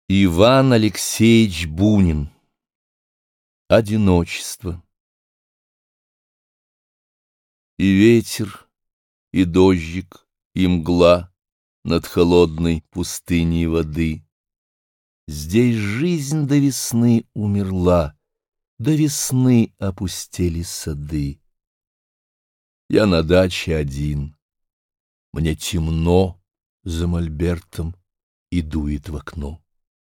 Иван Алексеевич Бунин. Одиночество. И ветер, и дождик, и мгла над холодной пустыней воды. Здесь жизнь до весны умерла, до весны опустели сады. Я на даче один, мне темно за мольбертом и дует в окно.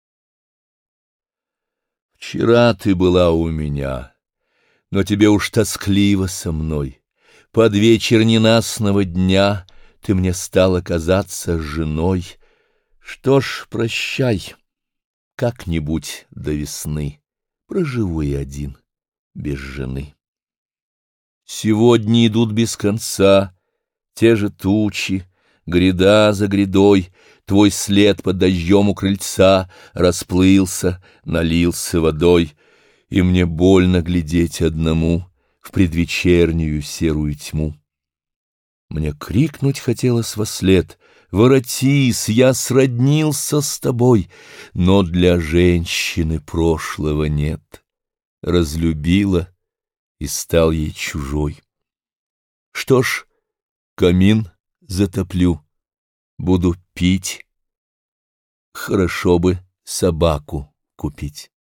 Вчера ты была у меня, но тебе уж тоскливо со мной. Под вечер ненастного дня ты мне стала казаться женой. Что ж, прощай, как-нибудь до весны проживу я один, без жены. Сегодня идут без конца те же тучи, гряда за грядой. Твой след под дождем у крыльца расплылся, налился водой, и мне больно глядеть одному в предвечернюю серую тьму. Мне крикнуть хотелось вослед: воротись, я сроднился с тобой, но для женщины прошлого нет. Разлюбила и стал ей чужой. Что ж, камин затоплю, буду пить. Хорошо бы собаку купить.